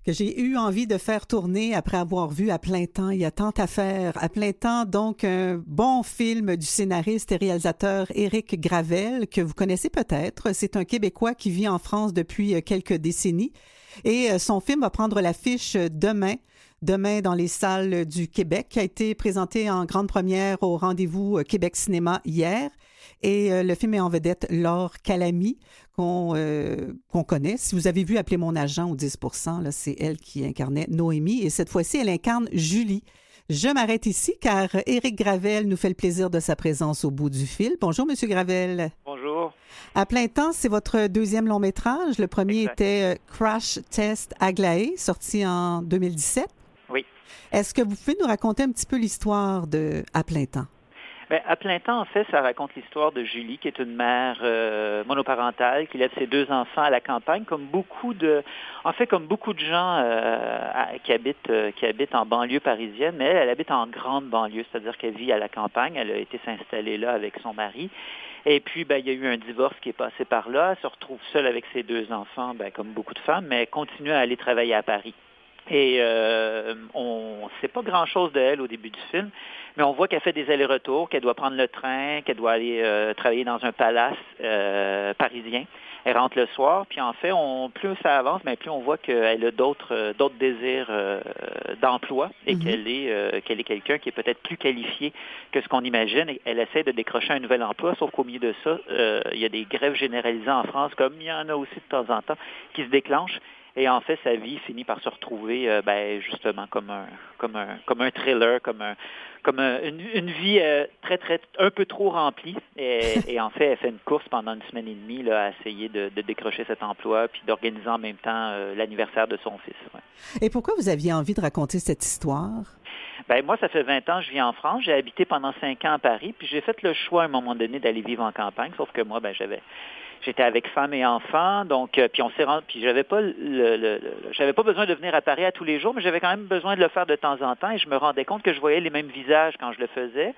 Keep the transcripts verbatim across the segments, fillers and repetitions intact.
que j'ai eu envie de faire tourner après avoir vu À plein temps. Il y a tant à faire. À plein temps, donc un bon film du scénariste et réalisateur Éric Gravel, que vous connaissez peut-être. C'est un Québécois qui vit en France depuis quelques décennies. Et son film va prendre l'affiche demain. Demain dans les salles du Québec, qui a été présenté en grande première au Rendez-vous Québec Cinéma hier. Et euh, le film est en vedette Laure Calamy, qu'on, euh, qu'on connaît. Si vous avez vu Appeler mon agent au dix pour cent, là, c'est elle qui incarnait Noémie. Et cette fois-ci, elle incarne Julie. Je m'arrête ici car Éric Gravel nous fait le plaisir de sa présence au bout du fil. Bonjour, Monsieur Gravel. Bonjour. À plein temps, c'est votre deuxième long métrage. Le premier Exact. était Crash Test Aglaé, sorti en deux mille dix-sept. Oui. Est-ce que vous pouvez nous raconter un petit peu l'histoire de À plein temps? Bien, À plein temps, en fait, ça raconte l'histoire de Julie, qui est une mère euh, monoparentale, qui laisse ses deux enfants à la campagne, comme beaucoup de, en fait, comme beaucoup de gens euh, à, qui habitent, euh, qui habitent en banlieue parisienne, mais elle, elle habite en grande banlieue, c'est-à-dire qu'elle vit à la campagne. Elle a été s'installer là avec son mari. Et puis, ben, il y a eu un divorce qui est passé par là. Elle se retrouve seule avec ses deux enfants, ben, comme beaucoup de femmes, mais elle continue à aller travailler à Paris. Et euh, on ne sait pas grand-chose d'elle au début du film, mais on voit qu'elle fait des allers-retours, qu'elle doit prendre le train, qu'elle doit aller euh, travailler dans un palace euh, parisien. Elle rentre le soir, puis en fait, on, plus ça avance, mais plus on voit qu'elle a d'autres, euh, d'autres désirs euh, d'emploi et mm-hmm. qu'elle est, euh, qu'elle est quelqu'un qui est peut-être plus qualifié que ce qu'on imagine. Et elle essaie de décrocher un nouvel emploi, sauf qu'au milieu de ça, euh, il y a des grèves généralisées en France, comme il y en a aussi de temps en temps, qui se déclenchent. Et en fait, sa vie finit par se retrouver, euh, ben, justement, comme un, comme un, comme un thriller, comme un, comme un, une, une vie euh, très, très, un peu trop remplie. Et, et en fait, elle fait une course pendant une semaine et demie là, à essayer de, de décrocher cet emploi, puis d'organiser en même temps euh, l'anniversaire de son fils. Ouais. Et pourquoi vous aviez envie de raconter cette histoire? Ben moi, ça fait vingt ans que je vis en France. J'ai habité pendant cinq ans à Paris, puis j'ai fait le choix à un moment donné d'aller vivre en campagne, sauf que moi, ben j'avais... J'étais avec femme et enfants, donc euh, puis on s'est rendu, puis j'avais pas le, le, le, j'avais pas besoin de venir à Paris à tous les jours, mais j'avais quand même besoin de le faire de temps en temps, et je me rendais compte que je voyais les mêmes visages quand je le faisais,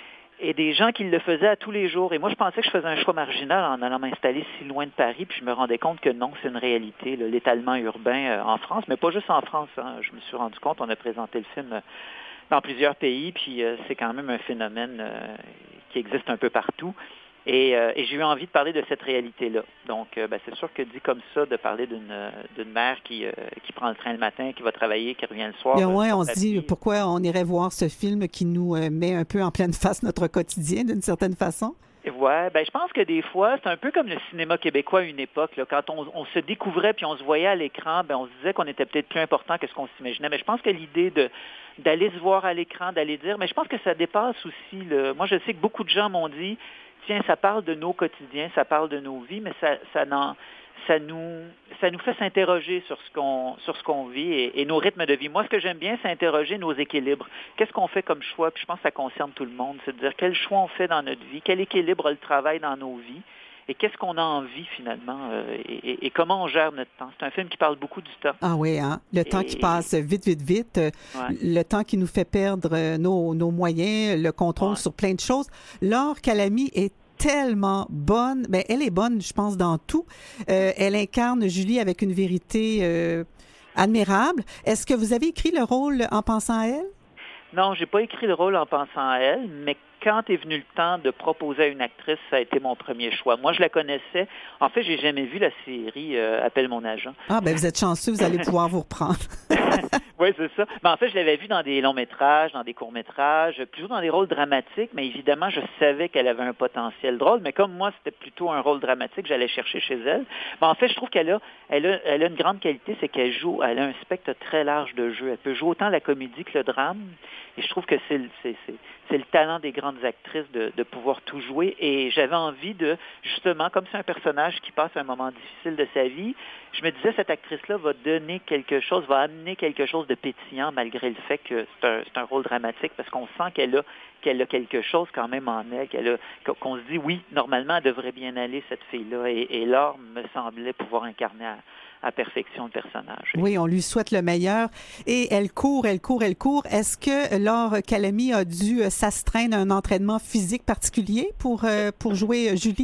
et des gens qui le faisaient à tous les jours. Et moi, je pensais que je faisais un choix marginal en allant m'installer si loin de Paris, puis je me rendais compte que non, c'est une réalité, là, l'étalement urbain euh, en France, mais pas juste en France. Hein. Je me suis rendu compte, on a présenté le film euh, dans plusieurs pays, puis euh, c'est quand même un phénomène euh, qui existe un peu partout. Et, euh, et j'ai eu envie de parler de cette réalité-là. Donc, euh, ben, c'est sûr que dit comme ça, de parler d'une, d'une mère qui, euh, qui prend le train le matin, qui va travailler, qui revient le soir. Bien ouais, on se dit pourquoi on irait voir ce film qui nous euh, met un peu en pleine face notre quotidien, d'une certaine façon. Ouais, ben je pense que des fois, c'est un peu comme le cinéma québécois à une époque. Là, quand on, on se découvrait puis on se voyait à l'écran, ben on se disait qu'on était peut-être plus important que ce qu'on s'imaginait. Mais je pense que l'idée de d'aller se voir à l'écran, d'aller dire, mais je pense que ça dépasse aussi. Le... Moi, je sais que beaucoup de gens m'ont dit, tiens, ça parle de nos quotidiens, ça parle de nos vies, mais ça, ça, n'en, ça, nous, ça nous fait s'interroger sur ce qu'on, sur ce qu'on vit et, et nos rythmes de vie. Moi, ce que j'aime bien, c'est interroger nos équilibres. Qu'est-ce qu'on fait comme choix? Puis je pense que ça concerne tout le monde. C'est de dire quel choix on fait dans notre vie, quel équilibre a le travail dans nos vies et qu'est-ce qu'on a envie finalement euh, et, et, et comment on gère notre temps. C'est un film qui parle beaucoup du temps. Ah oui, hein? Le et... temps qui passe vite, vite, vite. Ouais. Le temps qui nous fait perdre nos, nos moyens, le contrôle ouais. sur plein de choses. Laure Calamy est tellement bonne. Ben, elle est bonne, je pense, dans tout. Euh, elle incarne Julie avec une vérité euh, admirable. Est-ce que vous avez écrit le rôle en pensant à elle? Non, j'ai pas écrit le rôle en pensant à elle, mais quand est venu le temps de proposer à une actrice, ça a été mon premier choix. Moi, je la connaissais. En fait, j'ai jamais vu la série euh, Appelle mon agent. Ah, ben vous êtes chanceux, vous allez pouvoir vous reprendre. Oui, c'est ça. Mais en fait, je l'avais vue dans des longs-métrages, dans des courts-métrages, toujours dans des rôles dramatiques, mais évidemment, je savais qu'elle avait un potentiel drôle, mais comme moi, c'était plutôt un rôle dramatique, j'allais chercher chez elle. Mais en fait, je trouve qu'elle a, elle a, elle a une grande qualité, c'est qu'elle joue, elle a un spectre très large de jeu. Elle peut jouer autant la comédie que le drame, et je trouve que c'est, c'est, c'est, c'est le talent des grandes actrices de, de pouvoir tout jouer, et j'avais envie de, justement, comme c'est un personnage qui passe un moment difficile de sa vie, je me disais, cette actrice-là va donner quelque chose, va amener quelque chose de pétillant, malgré le fait que c'est un, c'est un rôle dramatique, parce qu'on sent qu'elle a, qu'elle a quelque chose quand même en elle, qu'elle a, qu'on se dit, oui, normalement, elle devrait bien aller, cette fille-là, et, et Laure me semblait pouvoir incarner à, à perfection le personnage. Oui, on lui souhaite le meilleur. Et elle court, elle court, elle court. Est-ce que Laure Calamy a dû s'astreindre à un entraînement physique particulier pour, euh, pour jouer Julie?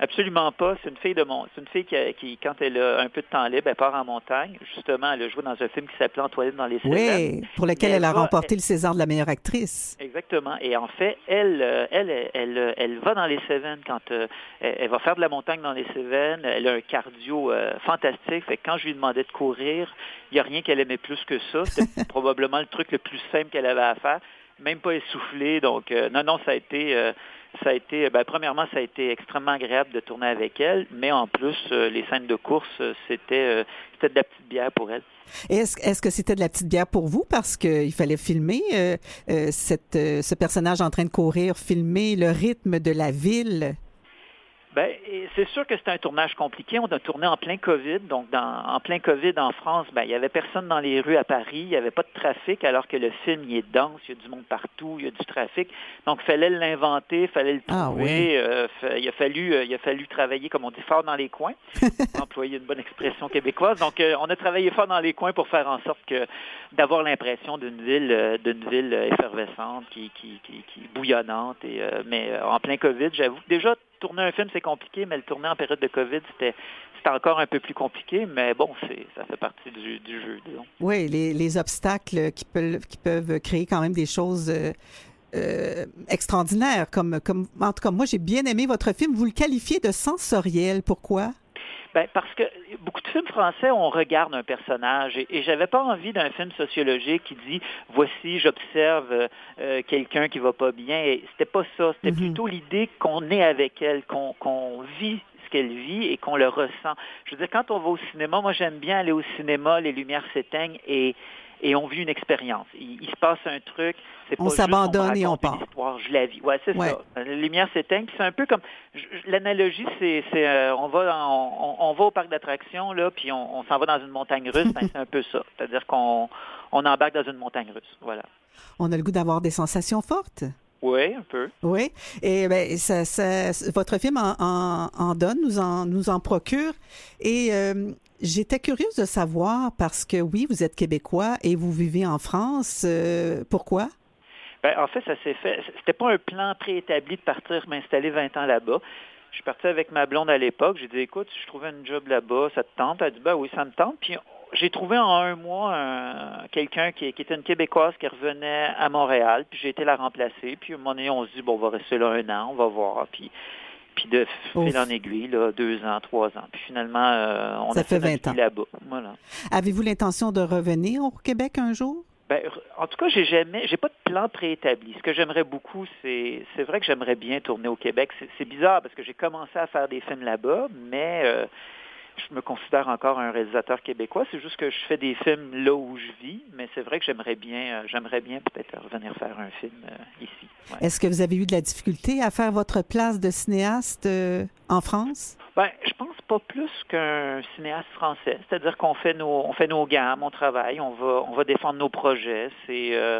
Absolument pas. C'est une fille de mon, c'est une fille qui, qui, quand elle a un peu de temps libre, elle part en montagne. Justement, elle a joué dans un film qui s'appelait Antoinette dans les Cévennes. Oui, pour lequel elle, elle a va, remporté elle... le César de la meilleure actrice. Exactement. Et en fait, elle, elle, elle, elle, elle va dans les Cévennes quand euh, elle, elle va faire de la montagne dans les Cévennes. Elle a un cardio euh, fantastique. Fait que quand je lui demandais de courir, il n'y a rien qu'elle aimait plus que ça. C'était probablement le truc le plus simple qu'elle avait à faire. Même pas essoufflée. Donc, euh, non, non, ça a été... Euh, Ça a été, ben, premièrement, ça a été extrêmement agréable de tourner avec elle, mais en plus, euh, les scènes de course, c'était, euh, c'était de la petite bière pour elle. Est-ce, est-ce que c'était de la petite bière pour vous? Parce qu'il fallait filmer euh, euh, cette, euh, ce personnage en train de courir, filmer le rythme de la ville. Bien, c'est sûr que c'était un tournage compliqué. On a tourné en plein COVID. Donc, dans, en plein COVID en France, ben, il n'y avait personne dans les rues à Paris. Il n'y avait pas de trafic, alors que le film, il est dense. Il y a du monde partout. Il y a du trafic. Donc, il fallait l'inventer, il fallait le trouver. Ah, oui. euh, il, a fallu, euh, il a fallu travailler, comme on dit, fort dans les coins. Employer une bonne expression québécoise. Donc, euh, on a travaillé fort dans les coins pour faire en sorte que d'avoir l'impression d'une ville, euh, d'une ville effervescente, qui, qui, qui, qui bouillonnante. Et, euh, mais euh, en plein COVID, j'avoue que déjà, tourner un film, c'est compliqué, mais le tourner en période de COVID, c'était, c'était encore un peu plus compliqué, mais bon, c'est, ça fait partie du, du jeu, disons. Oui, les, les obstacles qui peuvent, qui peuvent créer quand même des choses euh, euh, extraordinaires. Comme, comme, en tout cas, moi, j'ai bien aimé votre film. Vous le qualifiez de sensoriel. Pourquoi? Ben, parce que beaucoup de films français, on regarde un personnage et, et j'avais pas envie d'un film sociologique qui dit voici, j'observe euh, quelqu'un qui va pas bien. Et c'était pas ça. C'était mm-hmm. plutôt l'idée qu'on est avec elle, qu'on, qu'on vit ce qu'elle vit et qu'on le ressent. Je veux dire, quand on va au cinéma, moi j'aime bien aller au cinéma, les lumières s'éteignent et et on vit une expérience. Il, il se passe un truc. C'est on pas s'abandonne juste, on et on part. L'histoire, je la vis. Ouais, c'est ouais. ça. La lumière s'éteint. Puis c'est un peu comme je, l'analogie, c'est, c'est euh, on va dans, on, on va au parc d'attractions là, puis on, on s'en va dans une montagne russe. Ben, c'est un peu ça. C'est-à-dire qu'on on embarque dans une montagne russe. Voilà. On a le goût d'avoir des sensations fortes. Oui, un peu. Oui. Et bien, ça, ça, votre film en, en, en donne, nous en, nous en procure. Et euh, j'étais curieuse de savoir, parce que oui, vous êtes québécois et vous vivez en France. Euh, pourquoi? Ben, en fait, ça s'est fait. C'était pas un plan préétabli de partir m'installer vingt ans là-bas. Je suis parti avec ma blonde à l'époque. J'ai dit, écoute, si je trouvais un job là-bas, ça te tente? Elle a dit, ben oui, ça me tente. Puis j'ai trouvé en un mois un, quelqu'un qui, qui était une Québécoise qui revenait à Montréal. Puis j'ai été la remplacer. Puis à un moment donné, on se dit, bon, on va rester là un an, on va voir. Puis, puis de fil en aiguille, là, deux ans, trois ans. Puis finalement, euh, on ça a fait fait vingt ans là-bas. Voilà. Avez-vous l'intention de revenir au Québec un jour? Ben, en tout cas, j'ai jamais, j'ai pas de plan préétabli. Ce que j'aimerais beaucoup, c'est, c'est vrai que j'aimerais bien tourner au Québec. C'est, c'est bizarre parce que j'ai commencé à faire des films là-bas, mais euh, je me considère encore un réalisateur québécois. C'est juste que je fais des films là où je vis, mais c'est vrai que j'aimerais bien, euh, j'aimerais bien peut-être revenir faire un film euh, ici. Ouais. Est-ce que vous avez eu de la difficulté à faire votre place de cinéaste euh, en France? Ben, je pense pas plus qu'un cinéaste français. C'est-à-dire qu'on fait nos, on fait nos gammes, on travaille, on va, on va défendre nos projets. C'est, euh,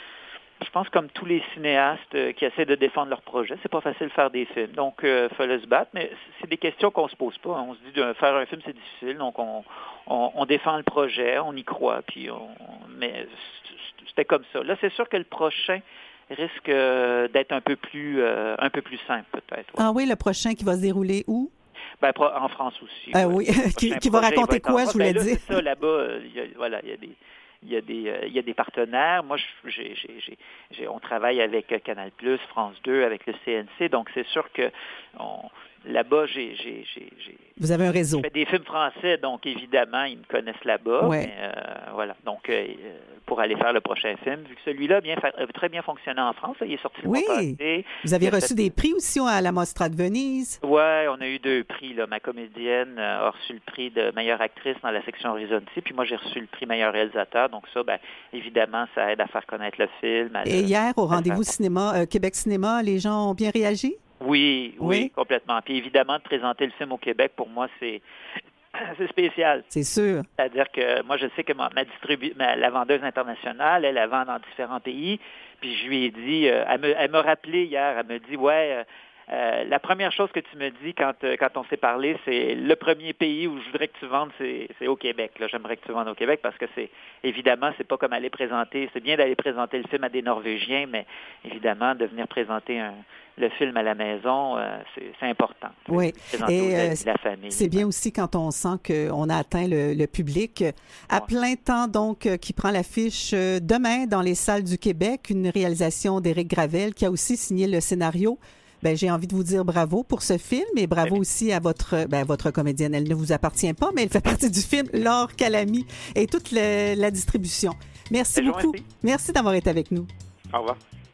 je pense comme tous les cinéastes euh, qui essaient de défendre leurs projets, c'est pas facile de faire des films. Donc, il euh, fallait se battre, mais c'est des questions qu'on se pose pas. On se dit de faire un film, c'est difficile, donc on, on, on défend le projet, on y croit, puis on, mais c'était comme ça. Là, c'est sûr que le prochain risque euh, d'être un peu plus, euh, un peu plus simple peut-être. Ouais. Ah oui, le prochain qui va se dérouler où? Ben, en France aussi. Ah ouais. Oui, qui, qui va raconter quoi, je voulais ben, là, dire? C'est ça, là-bas, il y a, voilà, il y a des... Il y, a des, euh, il y a des partenaires. Moi, j'ai, j'ai, j'ai, j'ai, on travaille avec Canal plus, France deux, avec le C N C. Donc, c'est sûr que on, là-bas, j'ai, j'ai, j'ai, j'ai... Vous avez un réseau. Je fais des films français, donc évidemment, ils me connaissent là-bas. Ouais. Mais, euh, voilà. Donc, euh, pour aller faire le prochain film, vu que celui-là a bien, très bien fonctionné en France, là, il est sorti le oui. mois passé. Vous avez reçu fait... des prix aussi à la Mostra de Venise. Oui, on a eu deux prix. Là. Ma comédienne a reçu le prix de meilleure actrice dans la section Horizonti, puis moi, j'ai reçu le prix meilleur réalisateur. Donc ça, ben, évidemment, ça aide à faire connaître le film. Et le... hier, au rendez-vous cinéma, euh, Québec Cinéma, les gens ont bien réagi? Oui, oui, oui, complètement. Puis évidemment, de présenter le film au Québec, pour moi, c'est c'est spécial. C'est sûr. C'est-à-dire que moi, je sais que ma, ma, distribu- ma la vendeuse internationale, elle la vend dans différents pays. Puis je lui ai dit, euh, elle, me, elle m'a rappelé hier, elle me dit, ouais, euh, Euh, la première chose que tu me dis quand, euh, quand on s'est parlé, c'est le premier pays où je voudrais que tu vendes, c'est, c'est au Québec. Là, j'aimerais que tu vendes au Québec parce que c'est, évidemment, c'est pas comme aller présenter, c'est bien d'aller présenter le film à des Norvégiens, mais évidemment, de venir présenter un, le film à la maison, euh, c'est, c'est important. Oui, présenter et aux euh, amis, la famille. c'est bien aussi quand on sent qu'on a atteint le, le public. À Ouais. plein temps, donc, qui prend l'affiche demain dans les salles du Québec, une réalisation d'Éric Gravel qui a aussi signé le scénario. Ben, j'ai envie de vous dire bravo pour ce film et bravo aussi à votre, ben, votre comédienne. Elle ne vous appartient pas, mais elle fait partie du film, Laure Calamy, et toute la, la distribution. Merci C'est beaucoup. gentil. Merci d'avoir été avec nous. Au revoir.